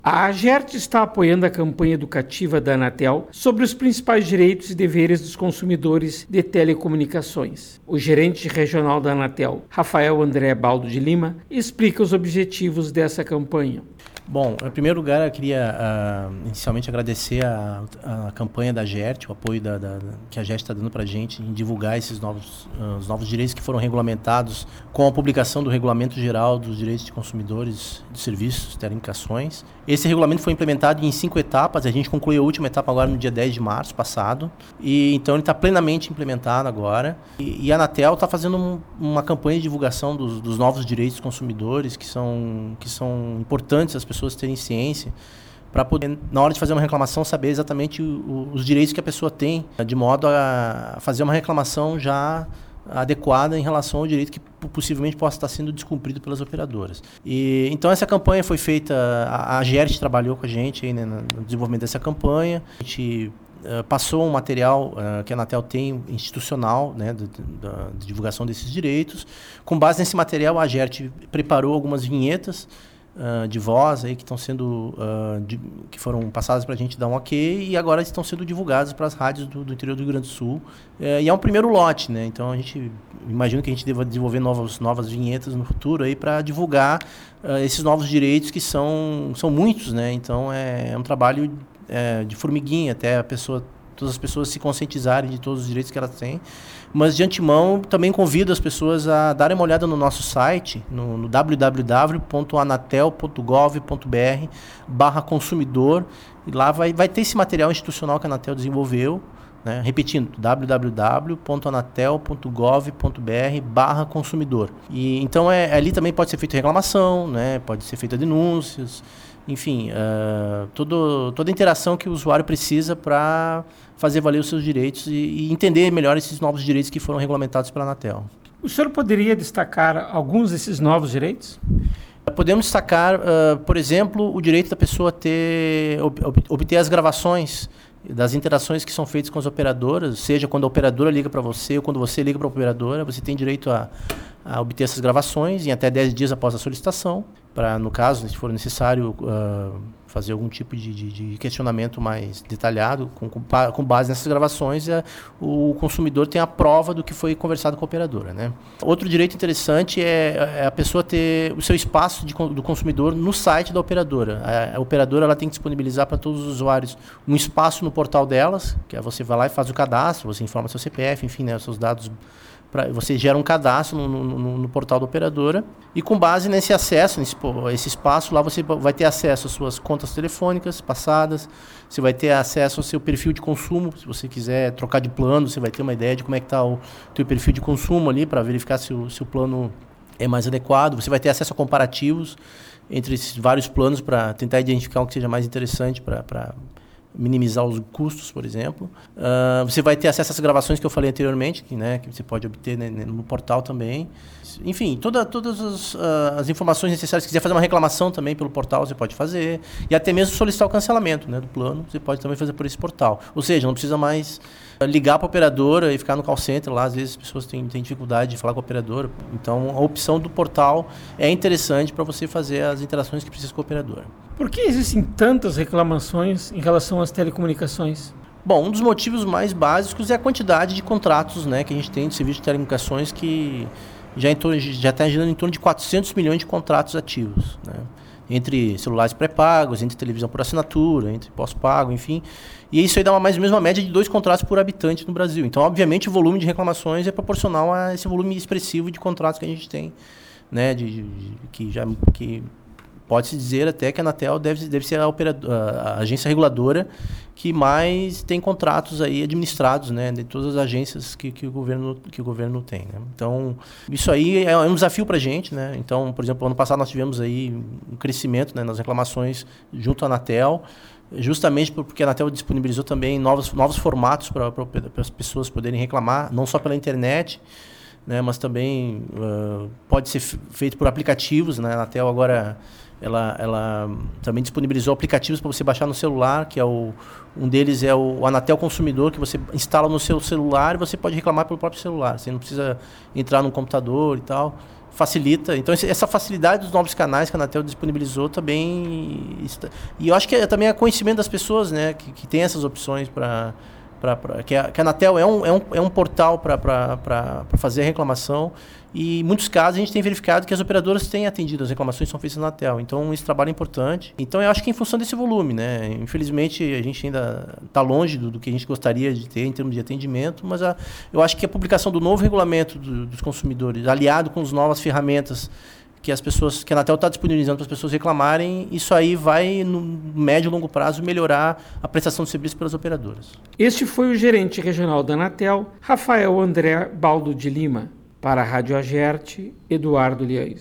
A AGERT está apoiando a campanha educativa da Anatel sobre os principais direitos e deveres dos consumidores de telecomunicações. O gerente regional da Anatel, Rafael André Baldo de Lima, explica os objetivos dessa campanha. Bom, em primeiro lugar, eu queria inicialmente agradecer a campanha da AGERT, o apoio que a AGERT está dando para a gente em divulgar esses os novos direitos que foram regulamentados com a publicação do Regulamento Geral dos Direitos de Consumidores de Serviços, Telecomunicações. Esse regulamento foi implementado em 5 etapas, a gente concluiu a última etapa agora no dia 10 de março passado, e então ele está plenamente implementado agora. E a Anatel está fazendo uma campanha de divulgação dos novos direitos dos consumidores, que são importantes as pessoas terem ciência, para poder, na hora de fazer uma reclamação, saber exatamente os direitos que a pessoa tem, de modo a fazer uma reclamação já adequada em relação ao direito que possivelmente possa estar sendo descumprido pelas operadoras. E então essa campanha foi feita, a AGERT trabalhou com a gente aí, né, no desenvolvimento dessa campanha. A gente passou um material que a Anatel tem institucional, né, de divulgação desses direitos. Com base nesse material, a AGERT preparou algumas vinhetas de voz aí que estão sendo que foram passadas para a gente dar um ok, e agora estão sendo divulgadas para as rádios do interior do Rio Grande do Sul, e é um primeiro lote, né? Então a gente imagina que a gente deva desenvolver novas vinhetas no futuro aí para divulgar esses novos direitos, que são muitos, né? Então é um trabalho de formiguinha até todas as pessoas se conscientizarem de todos os direitos que elas têm. Mas, de antemão, também convido as pessoas a darem uma olhada no nosso site, no www.anatel.gov.br/consumidor, e lá vai ter esse material institucional que a Anatel desenvolveu, né? Repetindo, www.anatel.gov.br/consumidor. E então ali também pode ser feita reclamação, né? Pode ser feita denúncias, enfim, toda a interação que o usuário precisa para fazer valer os seus direitos e entender melhor esses novos direitos que foram regulamentados pela Anatel. O senhor poderia destacar alguns desses novos direitos? Podemos destacar, por exemplo, o direito da pessoa obter as gravações das interações que são feitas com as operadoras, seja quando a operadora liga para você ou quando você liga para a operadora, você tem direito a obter essas gravações em até 10 dias após a solicitação, para, no caso, se for necessário, fazer algum tipo de questionamento mais detalhado, com base nessas gravações, o consumidor tem a prova do que foi conversado com a operadora, né? Outro direito interessante é a pessoa ter o seu espaço do consumidor no site da operadora. A operadora ela tem que disponibilizar para todos os usuários um espaço no portal delas, que é você vai lá e faz o cadastro, você informa seu CPF, enfim, né, os seus dados. Você gera um cadastro no portal da operadora, e com base nesse acesso, esse espaço lá, você vai ter acesso às suas contas telefônicas passadas, você vai ter acesso ao seu perfil de consumo. Se você quiser trocar de plano, você vai ter uma ideia de como é que está o teu perfil de consumo ali, para verificar se o plano é mais adequado. Você vai ter acesso a comparativos entre esses vários planos para tentar identificar o que seja mais interessante para minimizar os custos, por exemplo. Você vai ter acesso às gravações que eu falei anteriormente, que você pode obter, né, no portal também. Enfim, todas as informações necessárias. Se quiser fazer uma reclamação também pelo portal, você pode fazer. E até mesmo solicitar o cancelamento, né, do plano, você pode também fazer por esse portal. Ou seja, não precisa mais ligar para a operadora e ficar no call center lá. Às vezes as pessoas têm dificuldade de falar com a operadora. Então, a opção do portal é interessante para você fazer as interações que precisa com a operadora. Por que existem tantas reclamações em relação às telecomunicações? Bom, um dos motivos mais básicos é a quantidade de contratos, né, que a gente tem de serviço de telecomunicações, que já está girando em torno de 400 milhões de contratos ativos, né? Entre celulares pré-pagos, entre televisão por assinatura, entre pós-pago, enfim. E isso aí dá mais ou menos uma média de 2 contratos por habitante no Brasil. Então, obviamente, o volume de reclamações é proporcional a esse volume expressivo de contratos que a gente tem, né, que pode-se dizer até que a Anatel deve ser a agência reguladora que mais tem contratos aí administrados, né, de todas as agências que o governo tem, né? Então, isso aí é um desafio para a gente, né? Então, por exemplo, ano passado nós tivemos aí um crescimento, né, nas reclamações junto à Anatel, justamente porque a Anatel disponibilizou também novos formatos para as pessoas poderem reclamar, não só pela internet, né, mas também pode ser feito por aplicativos, né? A Anatel agora ela também disponibilizou aplicativos para você baixar no celular, que um deles é o Anatel Consumidor, que você instala no seu celular e você pode reclamar pelo próprio celular. Você não precisa entrar no computador e tal. Facilita. Então, essa facilidade dos novos canais que a Anatel disponibilizou também... E eu acho que também é conhecimento das pessoas, né, que tem essas opções que a Anatel é um portal para fazer a reclamação, e em muitos casos a gente tem verificado que as operadoras têm atendido as reclamações que são feitas na Anatel. Então, esse trabalho é importante. Então, eu acho que em função desse volume, né? Infelizmente, a gente ainda está longe do que a gente gostaria de ter em termos de atendimento, mas eu acho que a publicação do novo regulamento dos consumidores, aliado com as novas ferramentas que a Anatel está disponibilizando para as pessoas reclamarem, isso aí vai, no médio e longo prazo, melhorar a prestação de serviço pelas operadoras. Este foi o gerente regional da Anatel, Rafael André Baldo de Lima. Para a Rádio Agerte, Eduardo Liães.